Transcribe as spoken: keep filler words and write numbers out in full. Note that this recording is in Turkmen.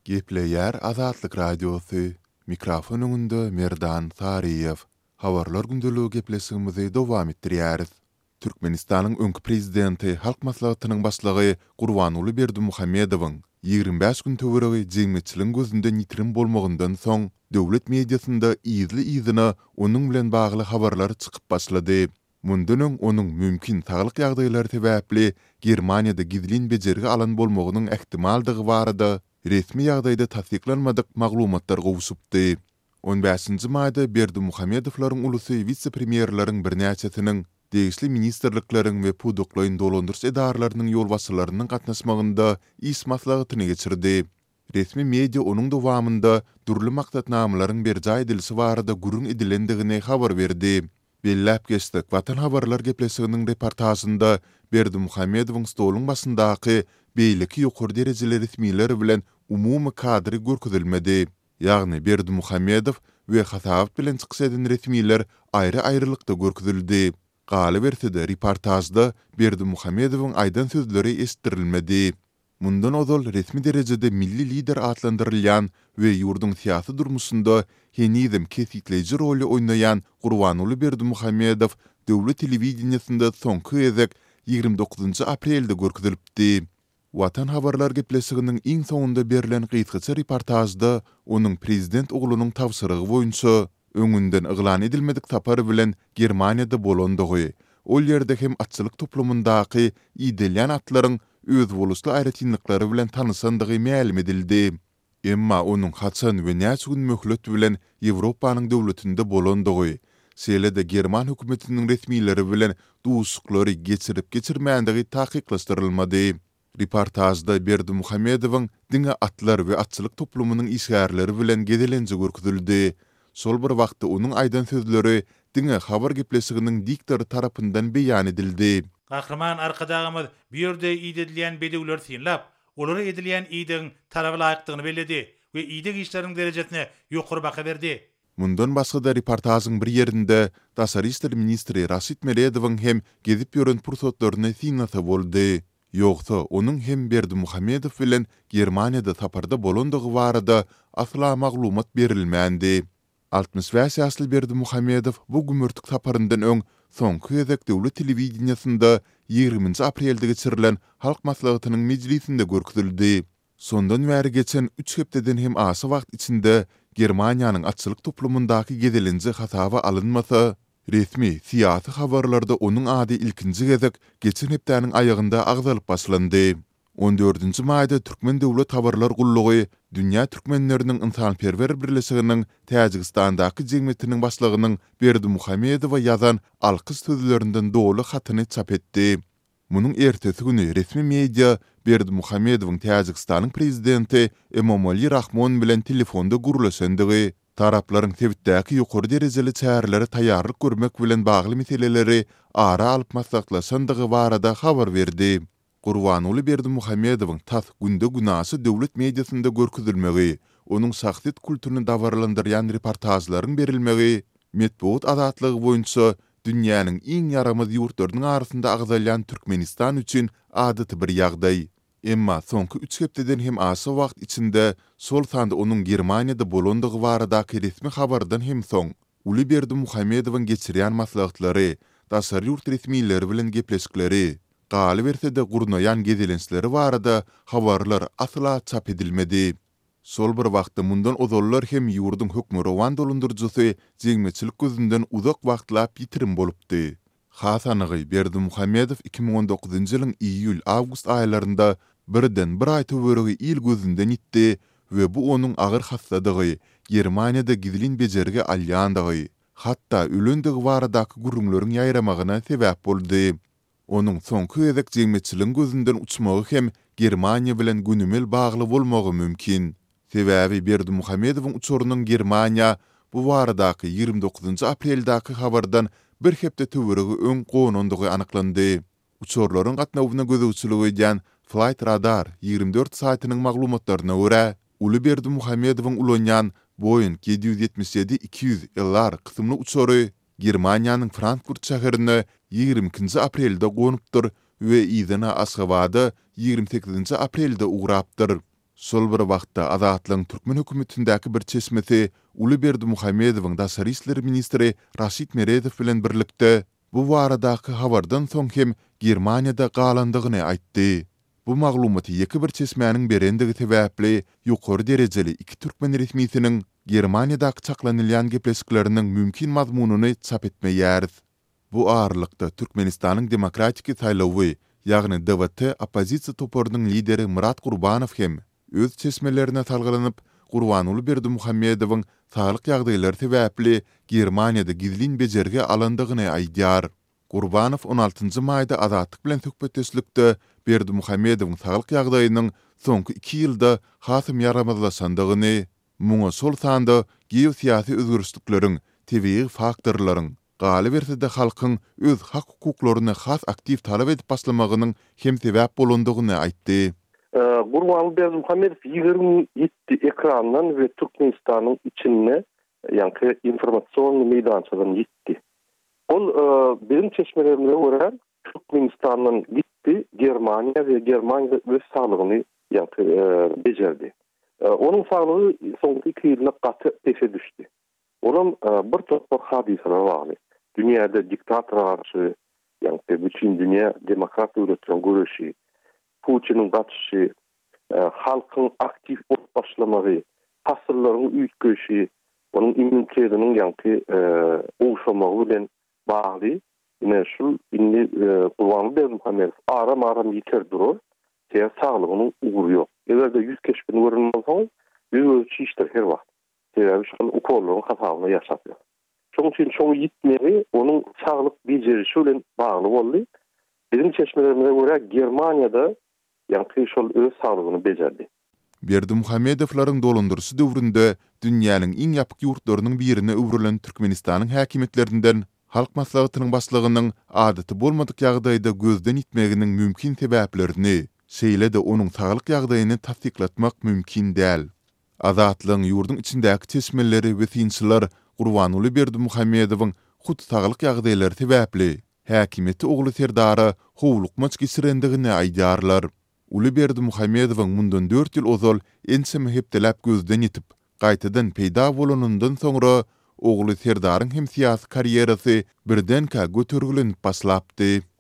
Gepleýär Azatlyk Radiosu. Mikrofon öňünde Merdan Sariýew. Habarlar gündöligi gepleşigimizi dowam etdirýäris. Türkmenistanyň öňkü prezidenti Halk Maslahatynyň başlygy Gurbanuly Berdimuhammedowyň ýygrimi beş gün töweregi jeňmetçiligiň gözünde nitrim bolmagyndan soň döwlet mediasynda izli-izine onuň bilen bagly habarlar çykyp başlady. Mundan öň onuň mümkin saglyk ýagdaýlary sebäpli Germaniýada gizlin bejerigi alan bolmagynyň ähtimaldygy barada resmi ýagdaýda tasdiklanmadyk maglumatlar gowuşupdy. on beşinji maýda Berdimuhammedowlaryň ulusy vice-premierleriň birnäçesiniň degişli ministrlikleriň we puduklaýyn dolandyrç edaralarynyň ýolbaşçylarynyň gatnaşmagynda iş maslahatyny geçirdi. Resmi media onuň dowamında durly maksatnamalaryň berjä edilisi barada gurrun edilendigine habar berdi. Bellap geçdik. Watan habarlar gepleşiginiň reportajynda Berdimuhammedowyň stoluň başyndaky beýleki ýokary derejeli resmiler bilen umumy kadry görkezilmedi. Ýagny Berdimuhammedow we Hasabat bilen çykyş eden resmiler aýry-aýrylykda görkezildi. Galy berside reportajda Berdimuhammedowyň aýdan sözleri esdirilmedi. Mundan ozal resmi derejede milli lider atlandyrylýan we ýurdun syýasy durmuşynda henizem kesitleýiji roli oýnaýan Gurbanuly Berdimuhammedow döwlet telewizionyasynda soňky gezek ýygrimi dokuzynjy aprelde görkezilipdi. Watan habarlar gepleşiginiň iň soňunda berilen gysgaça reportajda onuň prezident oglunyň tawsyrygy boýunça öňünden yglan edilmedik tapary bilen Germaniýada bolandygy, ol ýerde hem atçylyk toplumyndaky idealýan atlaryň öz bolusly aýratynlyklary bilen tanysandygy ma'lum edildi. Emma onuň haçan we näçe gün möhlet bilen Ýewropanyň döwletinde bolandygy, selede German hökümetiniň resmileri bilen duşuklary geçirip geçirmändigi takyklashdyrylmady. Reportajda Berdimuhammedowyň diňe atlar we atçylyk toplumynyň işgärleri bilen gedelenji görkezildi. Sol bir wagtda onuň aýdan sözleri diňe habar gepleşiginiň diktory tarapyndan beýan edildi. Gahrman arkadagymyz bir ýerde ýedilýän bedewler synlap, olara edilýän ýydyň taraby laýykdygyny belledi we ýydyk işleriň derejesine ýokary baha berdi. Mundan başga da reportajyň bir ýerinde Daşary işler ministri Raşid Meredowyň hem gezip ýören pursatlaryny synasa boldy. Ýogsa onuň hem Berdimuhammedow bilen Germaniýada saparda bolandygy barada asla maglumat berilmändi. altymyş beş ýaşly Berdimuhammedow bu gümürtük saparyndan öň soňky gezek döwlet telewizionyasynda ýygrimi aprelde geçirilen Halk Maslahatynyň mejlisinde görkezildi. Sondan bäri geçen üç hepdeden hem asy wagt içinde Germaniýanyň atçylyk toplumundaky gedelenji hasaba alınmasa, resmi syýasy habarlarda onuň ady ilkinji gezek geçen hepdäniň aýagynda agzalyp başlandy. on dördünji maýda Türkmen Döwlet Habarlar Gullugy dünýä türkmenleriniň ynsanperwer birleşiginiň Täjikistandaky jemgyýetiniň başlygynyň Berdimuhammedowa ýazan alkys sözlerinden dolu hatyny çap etdi. Munyň ertesi güni resmi media Berdimuhammedowyň Täjikistanyň prezidenti Emomali Rahmon bilen telefonda gurlaşandygy, taraplaryň tebitdäki ýokary derejeli çäherleri taýýarlyk görmek bilen bagly meseleleri ara alyp maslahatlaşandygy barada habar berdi. Gurbanuly Berdimuhammedowyň tas günde günasy döwlet mediasynda görkezilmegi, onuň şahsyet kulturyny dawarlandyrýan reportajlaryň berilmegi, metbuat azatlygy boýunça dünýäniň iň ýaramaz ýurtlarynyň arasynda agzalýan Türkmenistan üçin adaty bir ýagdaý. Emma soňky üç hepdeden hem asy wagt içinde sol sanda onuň Germaniýada bolandygy baradaky resmi habardan hem soň Uly Berdimuhammedowyň geçirýän maslahatlary, daşary ýurt resmileri bilen gepleşikleri, galy bersede gurnaýan gedelençleri barada habarlar asla çap edilmedi. Sol bir wagtda mundan ozallar hem ýurdun hökmü rowan dolandyrjysy jeňmeçilik gözünden uzak wagtlap ýitirim bolupdy. Hasanygy Berdimuhammedow iki bin on dokuzynjy ýylyň iýul-awgust aýlarynda birden bir aý töweregi il gözünden ýitdi we bu onuň agyr hastadygy, Germaniýada gizlin bejerigi alýandygy, hatda ölendigi baradaky gurrunlaryň ýaýramagyna sebäp boldy. Onuň soňky gezek jeňmetçiligiň gözünden uçmagy hem Germaniýa bilen günümel bagly bolmagy mümkin. Sebäbi Berdimuhammedowyň uçurunyň Germaniýa bu baradaky ýygrimi dokuzynjy apreldaky habardan bir hepde töweregi öň gonandygy anyklandy. Uçurlaryň gatnawyna gözegçiligi edýän Flight Radar ýygrimi dört saýatynyň maglumatlaryna görä, Uly Berdimuhammedowyň ulanýan Boeing yedi yüz yetmiş yedi iki yüz L R kysymly uçury Germaniýanyň Frankfurt şäherine ýygrimi ikinji aprelde gonupdyr we ýygyna Aşgabatda ýygrimi sekizinji aprelde ugrapdyr. Sol bir wagtda Azatlyň Türkmen hökümetindäki bir çesmesi Uly Berdimuhammedowyň Daşary işleri ministri Raşid Meredow bilen birlikde bu baradaky habardan soň hem Germaniýada galandygyny aýtdy. Bu maglumaty ýeki bir çesmäniň berendigi sebäpli ýokary derejeli iki türkmen resmiýetiniň Germaniýadaky çaklanylýan gepleşikleriniň mümkin mazmununy çap etmeýär. Bu ağırlykda Türkmenistanyň demokratik saýlawy, ýagny D W T opozisiýa toporunyň lideri Murat Gurbanow hem öz çesmelerine talgalanyp Gurbanuly Berdimuhammedowyň saglyk ýagdaýlary sebäpli Germaniýada gizlin bejerge alandygyny aýdýar. Gurbanow on altynjy maýda Azatlyk bilen söhbetdeşlikde Berdimuhammedowyň saglyk ýagdaýynyň soňky iki ýylda hasym ýaramazlaşandygyny, muňa sol sanda geosiýasy özgürlükleriň, tebii faktorlaryň, galy bersede halkyň öz hak hukuklaryny has aktiv talap edip başlamagynyň hem sebäp bolandygyny aýtdy. Gurbanuly Berdimuhammedow ýygrimi ýetti ekrandan we Türkmenistanyň içine, ýani informasiýon meýdançadan ýetdi. Ol bizim çeşmelerimize göre Türkmenistanyň gitti Germaniýa we Germaniýa öz saglygyny ýani bejerdi. Onun saglygy soňky iki ýylda gaty teşe düşdi. Olam bir topar hadiseler bagly. Dünýäde diktator garşy, ýani bütün dünýä demokrat döwletleriniň göreşi, Putin'in gaçyşy, halkyň aktiv bolup başlamagy, hasyrlaryň üýtgeşi, onun immunitetiniň ýani owşamagy bilen bagly. Ine şu indi Gurbanuly Berdimuhammedow aram-aram ýeter durur, teýär saglygynyň ugury ýok. Egerde ýüz keşbini görünmezsoň, ýüz ölçü işler her wagt. Teýär şu ukollaryň hasabyna ýaşapýar. Şoň üçin şoň ýitmegi onuň saglyk bejerişi bilen bagly boldy. Bizim çeşmelerimize göre Germaniýada ýani şol öz saglygyny bejerdi. Berdimuhammedowlaryň dolandyrysy döwründe dünýäniň iň ýapyk ýurtlarynyň birine öwrilen Türkmenistanyň häkimetlerinden halk maslahatynyň başlygynyň adaty bolmadyk ýagdaýda gözden itmeginiň mümkin sebäplerini, şeýle de onuň saglyk ýagdaýyny tasdiklatmak mümkin däl. Azatlyň ýurduň içindäki çeşmeleri we synçylar Gurbanuly Berdimuhammedowyň hut saglyk ýagdaýlary sebäpli häkimeti ogly Serdara howlukmaç geçirendigini aýdýarlar. Uly Berdimuhammedowyň mundan dört ýyl ozal ensemi hepdelap gözden ýetip, gaýtadan peýda bolanyndan soňra ogly Serdaryň hem siýasy karýerasy birden ka götergilenip başlapdy.